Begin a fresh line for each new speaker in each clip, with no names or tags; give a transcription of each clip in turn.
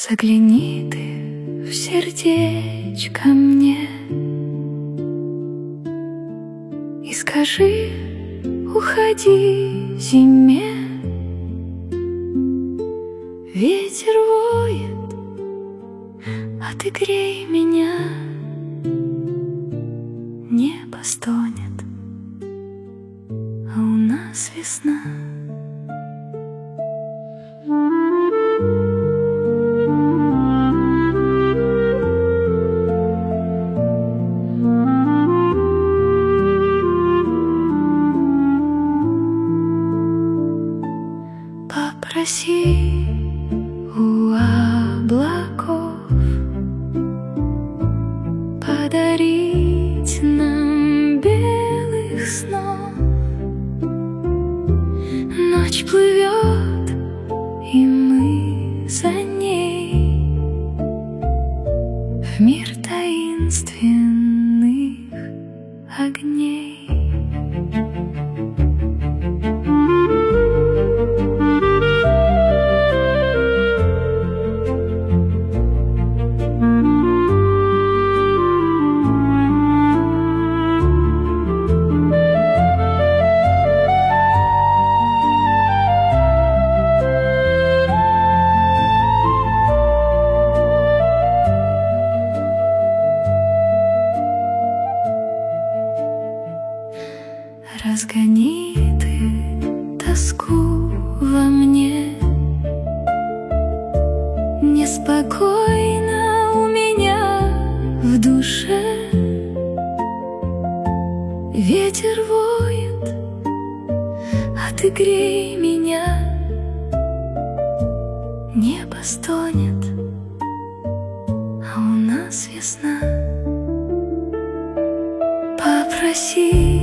Загляни ты в сердечко мне и скажи: уходи зиме. Ветер воет, а ты грей меня. Небо стонет, а у нас весна. Попроси у облаков подарить нам белых снов. Ночь плывет, и мы за ней в мир таинственных огней. Разгони ты тоску во мне. Неспокойно у меня в душе. Ветер воет, а ты грей меня. Небо стонет, а у нас весна. Попроси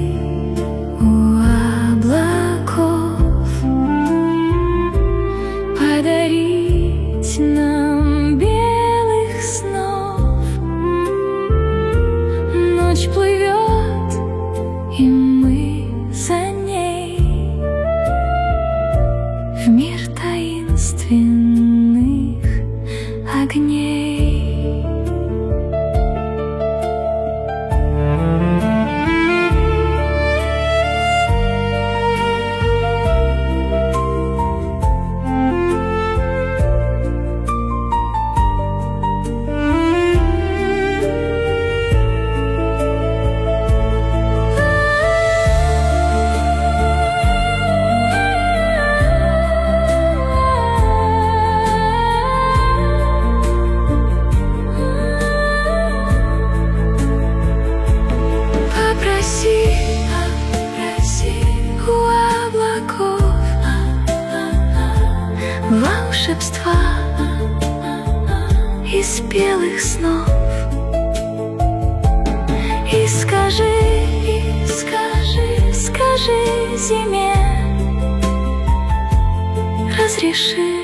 подарить нам белых снов. Ночь плывет, и мы за ней в мир таинственных огней. Попроси у облаков волшебства из белых снов. И скажи зиме: разреши